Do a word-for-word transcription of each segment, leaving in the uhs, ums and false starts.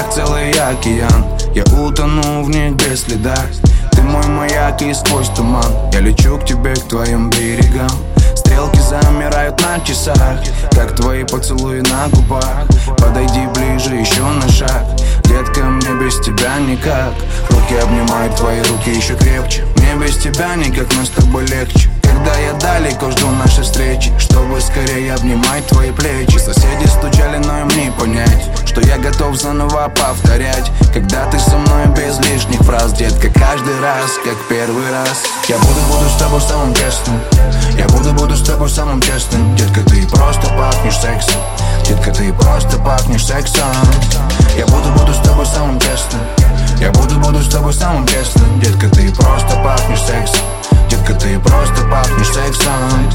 как целый океан. Я утону в них без следа. Ты мой маяк и сквозь туман я лечу к тебе, к твоим берегам. Стрелки замирают на часах, как твои поцелуи на губах. Подойди ближе еще на шаг, детка, мне без тебя никак. Руки обнимают твои руки еще крепче. Мне без тебя никак, но с тобой легче. Когда я далеко жду нашей встречи, чтобы скорее обнимать твои плечи. Соседи стучали, но им не понять, что я готов заново повторять. Когда ты со мной без лишних фраз, детка, каждый раз, как первый раз. Я буду, буду с тобой самым честным. Я буду, буду с тобой самым честным. Детка, ты просто пахнешь сексом. Детка, ты просто пахнешь сексом. Я буду, буду с тобой самым честным. Я буду, буду с тобой самым честным. Детка, ты просто пахнешь сексом. Детка, ты просто пахнешь сексом.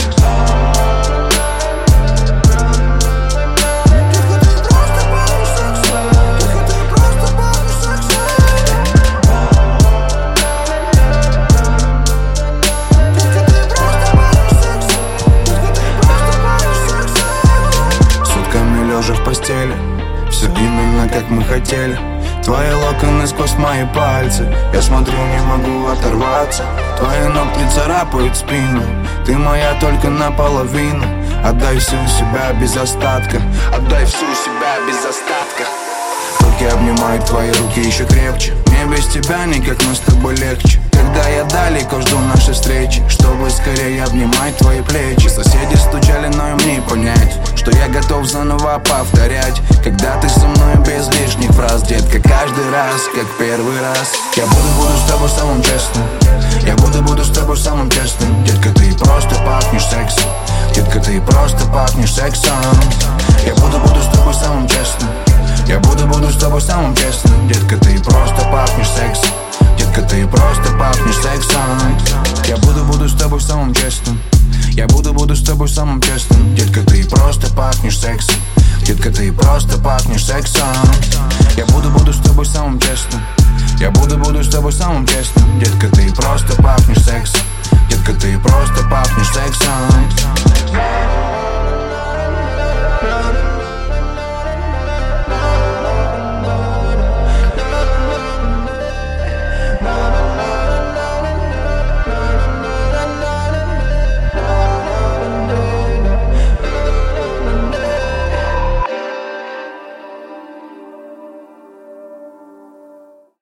Сутками лежа в постели, все именно как мы хотели. Твои локоны сквозь мои пальцы, я смотрю, не могу оторваться. Твои ногти царапают спину, ты моя только наполовину. Отдай всю себя без остатка, отдай всю себя без остатка. Руки обнимают твои руки еще крепче. Мне без тебя никак, но с тобой легче. Когда я далеко жду нашей встречи, чтобы скорее обнимать твои плечи. Соседи стучали, но им не понять, что я готов заново повторять. Когда ты со мной без лишних фраз, детка, каждый раз, как первый раз. Я буду, буду с тобой самым честным. Я буду, буду с тобой самым честным. Детка, ты просто пахнешь сексом. Детка, ты просто пахнешь сексом. Я буду, буду с тобой самым честным. Я буду, буду с тобой самым честным. Детка, ты просто пахнешь сексом. Детка, ты просто пахнешь сексом. Я буду, буду с тобой самым честным. Я буду, буду с тобой самым честным. Детка, ты просто пахнешь сексом. Детка, ты просто пахнешь сексом. Я буду, буду с тобой самым честным. Я буду, буду с тобой самым честным. Детка, ты просто пахнешь сексом. Детка, ты просто пахнешь сексом.